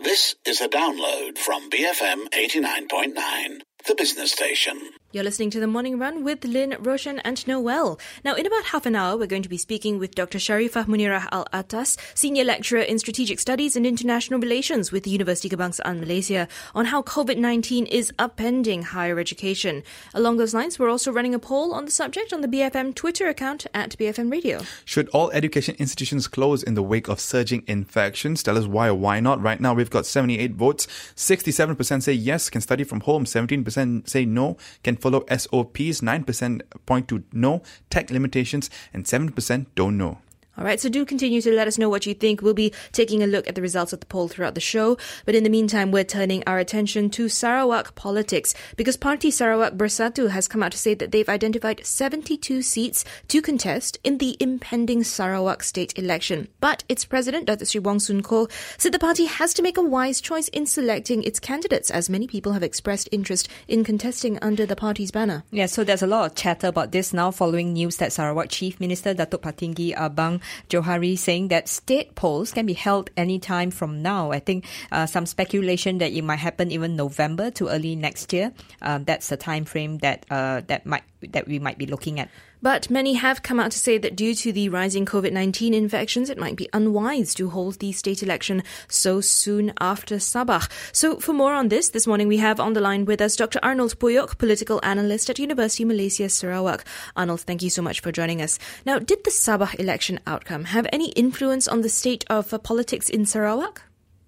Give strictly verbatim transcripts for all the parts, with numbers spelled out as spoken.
This is a download from B F M eighty-nine point nine, the business station. You're listening to The Morning Run with Lynn, Roshan and Noel. Now, in about half an hour, we're going to be speaking with Doctor Sharifah Munirah Al-Atas, Senior Lecturer in Strategic Studies and International Relations with the University Kebangsaan Malaysia, on how COVID nineteen is upending higher education. Along those lines, we're also running a poll on the subject on the B F M Twitter account at B F M Radio. Should all education institutions close in the wake of surging infections? Tell us why or why not. Right now, we've got seventy-eight votes. sixty-seven percent say yes, can study from home. seventeen percent say no, can follow S O Ps. nine percent point to no, tech limitations, and seven percent don't know. All right, so do continue to let us know what you think. We'll be taking a look at the results of the poll throughout the show. But in the meantime, we're turning our attention to Sarawak politics because Parti Sarawak Bersatu has come out to say that they've identified seventy-two seats to contest in the impending Sarawak state election. But its president, Datuk Seri Wong Soon Koh, said the party has to make a wise choice in selecting its candidates, as many people have expressed interest in contesting under the party's banner. Yeah, so there's a lot of chatter about this now following news that Sarawak Chief Minister Datuk Patinggi Abang Johari saying that state polls can be held anytime from now. I think uh, some speculation that it might happen even November to early next year. Uh, that's the time frame that uh, that might that we might be looking at. But many have come out to say that due to the rising COVID nineteen infections, it might be unwise to hold the state election so soon after Sabah. So for more on this, this morning we have on the line with us Doctor Arnold Puyok, political analyst at University Malaysia Sarawak. Arnold, thank you so much for joining us. Now, did the Sabah election outcome have any influence on the state of uh, politics in Sarawak?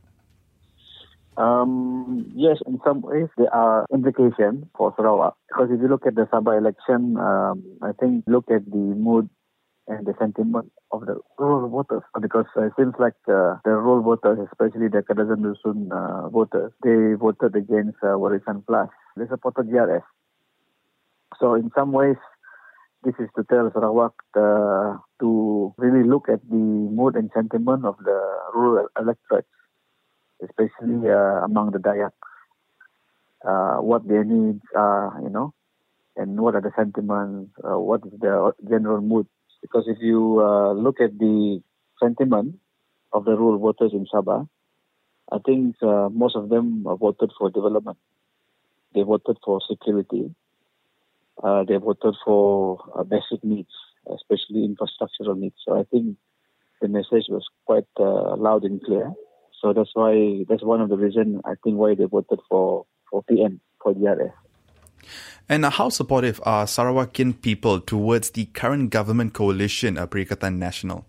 Um, yes, in some ways there are implications for Sarawak. Because if you look at the Sabah election, um, I think look at the mood and the sentiment of the rural voters. Because uh, it seems like uh, the rural voters, especially the Kadazan Dusun uh, voters, they voted against uh, Warisan Plus. They supported G R S. So in some ways, this is to tell Sarawak uh, to really look at the mood and sentiment of the rural electorate, especially uh, among the Dayak, uh, what their needs are, you know, and what are the sentiments, uh, what is the general mood. Because if you uh, look at the sentiment of the rural voters in Sabah, I think uh, most of them voted for development. They voted for security. Uh, they voted for uh, basic needs, especially infrastructural needs. So I think the message was quite uh, loud and clear. So that's why, that's one of the reasons, I think, why they voted for, for P M, for G R S. And how supportive are Sarawakian people towards the current government coalition, uh, Perikatan Nasional?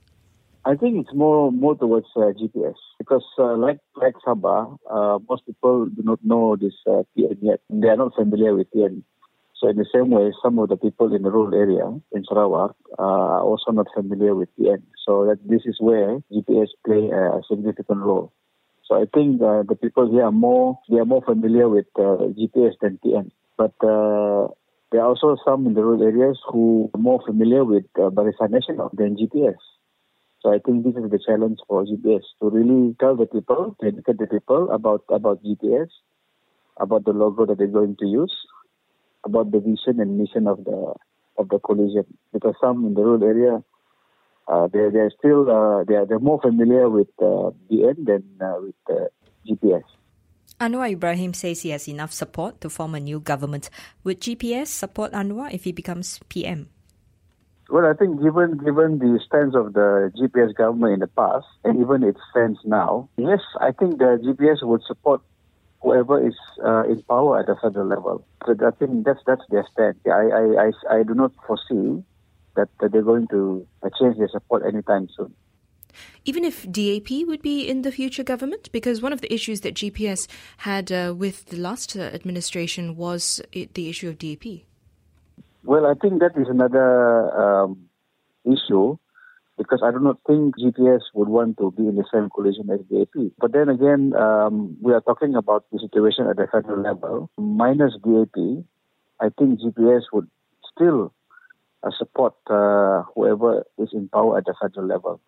I think it's more more towards uh, G P S. Because uh, like like Sabah, uh, most people do not know this uh, P M yet. They are not familiar with P M. So in the same way, some of the people in the rural area in Sarawak are also not familiar with P M. So that this is where G P S play a significant role. So I think uh, the people here are more, they are more familiar with uh, G P S than P M. But uh, there are also some in the rural areas who are more familiar with uh, Barisan Nasional than G P S. So I think this is the challenge for G P S, to really tell the people, to educate the people about, about G P S, about the logo that they're going to use, about the vision and mission of the of the coalition, because some in the rural area uh, they they're still uh, they are they're more familiar with uh, B N than uh, with uh, G P S. Anwar Ibrahim says he has enough support to form a new government. Would G P S support Anwar if he becomes P M? Well, I think given given the stance of the G P S government in the past and even its stance now, yes, I think the G P S would support whoever is uh, in power at the federal level. So I think that's that's their stand. I I, I, I do not foresee that, that they're going to uh, change their support anytime soon. Even if D A P would be in the future government? Because one of the issues that G P S had uh, with the last uh, administration was it, the issue of D A P. Well, I think that is another um, issue, because I do not think G P S would want to be in the same coalition as D A P. But then again, um, we are talking about the situation at the federal level. Minus D A P, I think G P S would still uh, support uh, whoever is in power at the federal level.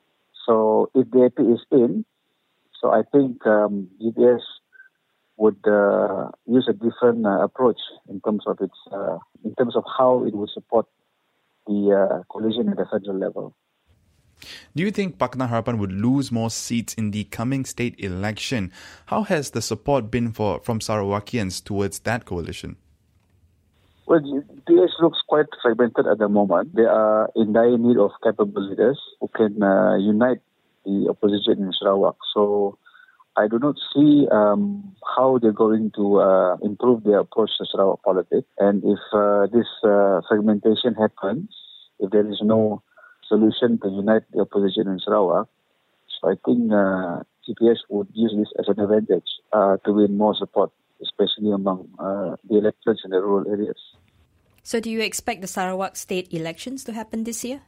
So if D A P is in, so I think um, G P S would uh, use a different uh, approach in terms of its uh, in terms of how it would support the uh, coalition at the federal level. Do you think Pakatan Harapan would lose more seats in the coming state election? How has the support been for from Sarawakians towards that coalition? Well, G P S looks quite fragmented at the moment. They are in dire need of capable leaders who can uh, unite the opposition in Sarawak. So I do not see um, how they're going to uh, improve their approach to Sarawak politics. And if uh, this uh, fragmentation happens, if there is no solution to unite the opposition in Sarawak, so I think uh, G P S would use this as an advantage uh, to win more support, especially among uh, the electorate in the rural areas. So do you expect the Sarawak state elections to happen this year?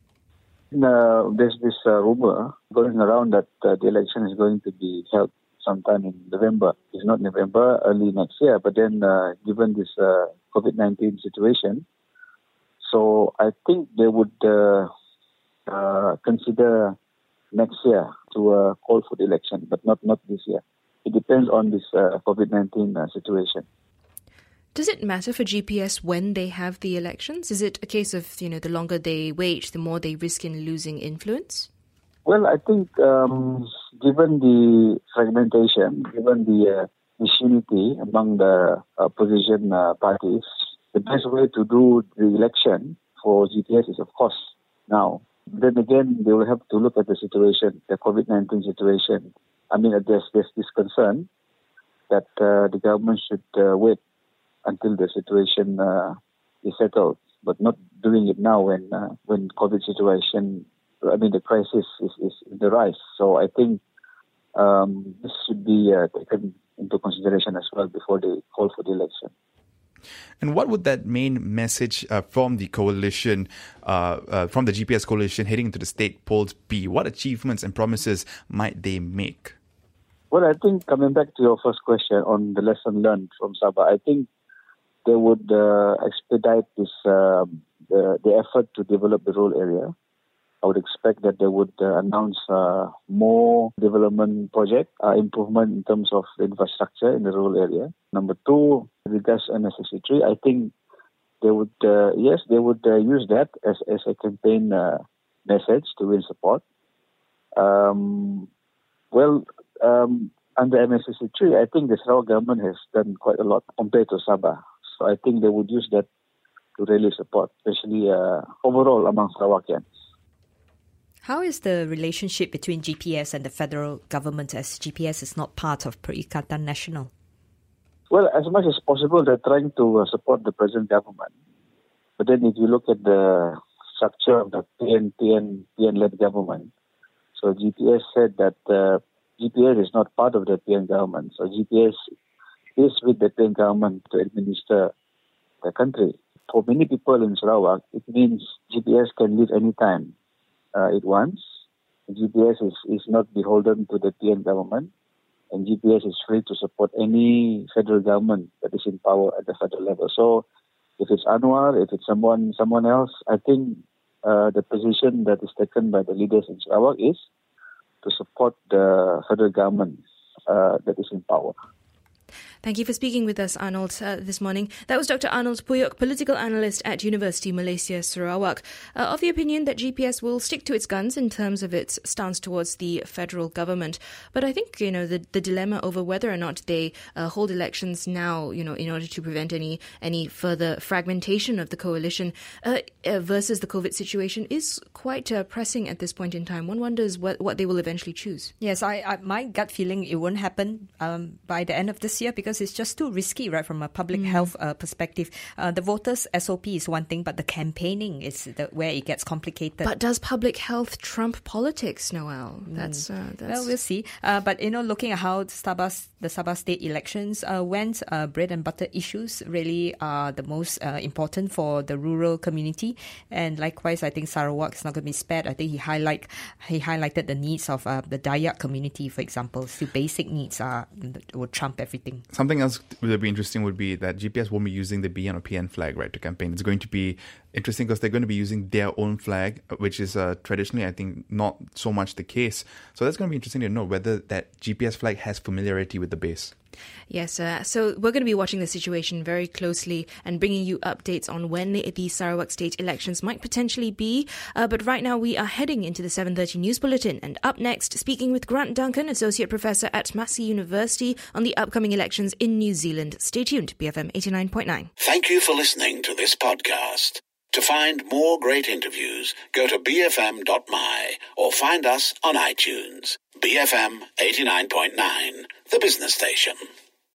Uh, there's this uh, rumor going around that uh, the election is going to be held sometime in November. It's not November, early next year. But then, uh, given this uh, COVID nineteen situation, so I think they would uh, uh, consider next year to uh, call for the election, but not, not this year. It depends on this uh, COVID nineteen uh, situation. Does it matter for G P S when they have the elections? Is it a case of, you know, the longer they wait, the more they risk in losing influence? Well, I think um, given the fragmentation, given the uh, disunity among the opposition uh, parties, the best way to do the election for G P S is, of course, now. Then again, they will have to look at the situation, the COVID nineteen situation. I mean, there's, there's this concern that uh, the government should uh, wait until the situation uh, is settled, but not doing it now when uh, when COVID situation, I mean, the crisis is, is in the rise. So I think um, this should be uh, taken into consideration as well before they call for the election. And what would that main message uh, from the coalition, uh, uh, from the G P S coalition heading into the state polls be? What achievements and promises might they make? Well, I think coming back to your first question on the lesson learned from Sabah, I think they would uh, expedite this uh, the, the effort to develop the rural area. I would expect that they would uh, announce uh, more development project, uh, improvement in terms of the infrastructure in the rural area. Number two, regards M S S C three, I think they would, uh, yes, they would uh, use that as, as a campaign uh, message to win support. Um, well, um, under M S S C three, I think the Sarawak government has done quite a lot compared to Sabah. So I think they would use that to really support, especially uh, overall among Sarawakians. How is the relationship between G P S and the federal government, as G P S is not part of Perikatan Nasional? Well, as much as possible, they're trying to uh, support the present government. But then if you look at the structure of the P N, P N, P N-led government, so G P S said that uh, G P S is not part of the P N government. So G P S is with the P N government to administer the country. For many people in Sarawak, it means G P S can leave anytime uh, it wants. G P S is, is not beholden to the P N government, and G P S is free to support any federal government that is in power at the federal level. So if it's Anwar, if it's someone someone else, I think uh, the position that is taken by the leaders in Sarawak is to support the federal government uh, that is in power. Thank you for speaking with us, Arnold, uh, this morning. That was Doctor Arnold Puyok, political analyst at University Malaysia Sarawak, uh, of the opinion that G P S will stick to its guns in terms of its stance towards the federal government. But I think, you know, the, the dilemma over whether or not they uh, hold elections now, you know, in order to prevent any any further fragmentation of the coalition uh, uh, versus the COVID situation is quite uh, pressing at this point in time. One wonders what, what they will eventually choose. Yes, I, I my gut feeling it won't happen um, by the end of this year, because it's just too risky, right, from a public mm. health uh, perspective. Uh, the voters' S O P is one thing, but the campaigning is the, where it gets complicated. But does public health trump politics, Noel? That's, uh, that's... Well, we'll see. Uh, but, you know, looking at how Sabah, the Sabah state elections uh, went, uh, bread and butter issues really are the most uh, important for the rural community. And likewise, I think Sarawak is not going to be spared. I think he highlight he highlighted the needs of uh, the Dayak community, for example. Still basic needs are will trump everything. Something else that would be interesting would be that G P S won't be using the B N or P N flag, right, to campaign. It's going to be interesting because they're going to be using their own flag, which is uh, traditionally, I think, not so much the case. So that's going to be interesting to know whether that G P S flag has familiarity with the base. Yes, uh, so we're going to be watching the situation very closely and bringing you updates on when the Sarawak state elections might potentially be. Uh, but right now we are heading into the seven thirty News Bulletin. And up next, speaking with Grant Duncan, Associate Professor at Massey University, on the upcoming elections in New Zealand. Stay tuned to B F M eighty-nine point nine. Thank you for listening to this podcast. To find more great interviews, go to b f m dot m y or find us on iTunes. B F M eighty-nine point nine, the business station.